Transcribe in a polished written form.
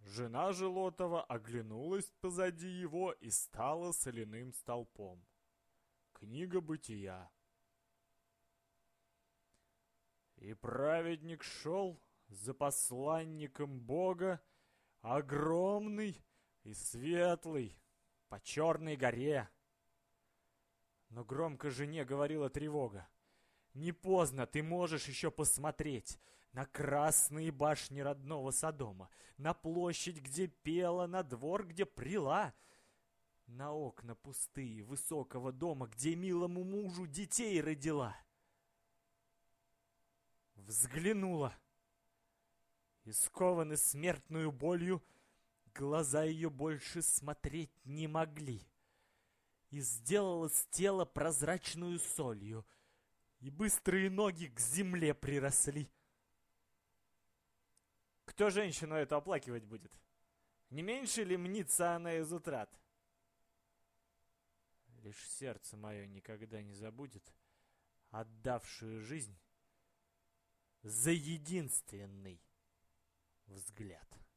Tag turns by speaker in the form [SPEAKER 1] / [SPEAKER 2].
[SPEAKER 1] Жена Желотова оглянулась позади его и стала соляным столпом. Книга Бытия. И праведник шел за посланником Бога, огромный и светлый, по черной горе. Но громко жене говорила тревога. Не поздно, ты можешь еще посмотреть на красные башни родного Содома, на площадь, где пела, на двор, где прила, на окна пустые высокого дома, где милому мужу детей родила. Взглянула, и скованы смертную болью, глаза ее больше смотреть не могли, и сделала с тела прозрачную солью, и быстрые ноги к земле приросли. Кто женщину эту оплакивать будет? Не меньше ли мнится она из утрат? Лишь сердце мое никогда не забудет отдавшую жизнь за единственный взгляд.